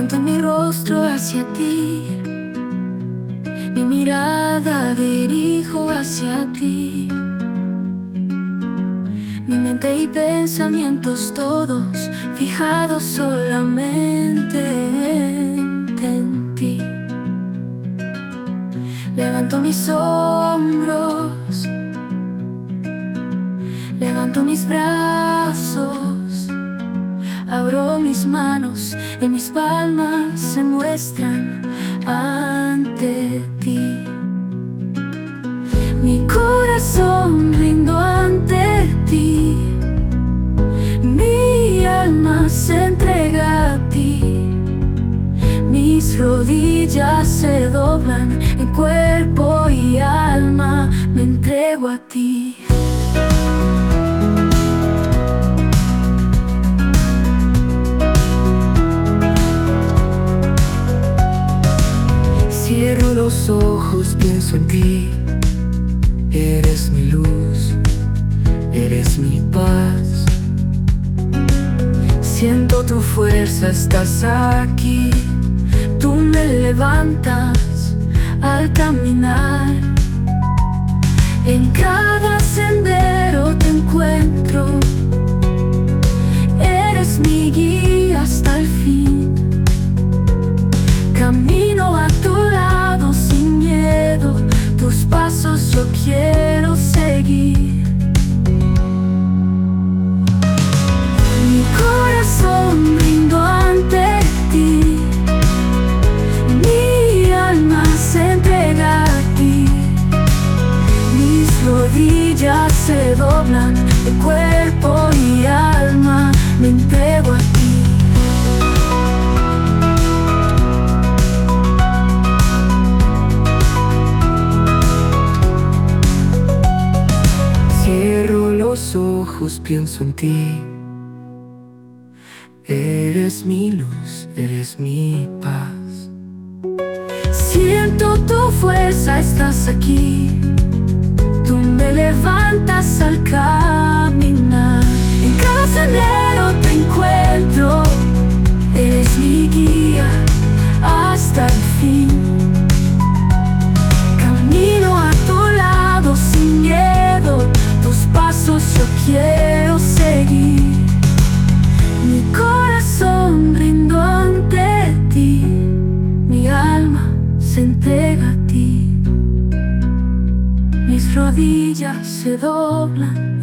Levanto mi rostro hacia ti, mi mirada dirijo hacia ti. Mi mente y pensamientos todos fijados solamente en ti. Levanto mis hombros, levanto mis brazos, abro mis manos, en mis palmas se muestran ante ti. Mi corazón brindo ante ti, mi alma se entrega a ti. Mis rodillas se doblan, en cuerpo y alma me entrego a ti. Cierro los ojos, pienso en ti. Eres mi luz, eres mi paz. Siento tu fuerza, estás aquí. Tú me levantas al caminar. En cada sendero te encuentro. Eres mi guía hasta el fin. Camino a tu lado sin miedo. Tus pasos yo quiero seguir. Mi corazón brindo ante ti, mi alma se entrega a ti. Mis rodillas se doblan, de cuerpo y alma me entrego a ti. Cierro los ojos, pienso en ti. Eres mi luz, eres mi paz. Siento tu fuerza, estás aquí. Tú me levantas al caminar. En cada sendero te encuentro. Eres mi guía hasta el fin. Camino a tu lado sin miedo. Tus pasos yo quiero seguir. Mi corazón brindo ante ti, mi alma se entrega a ti. Mis rodillas se doblan,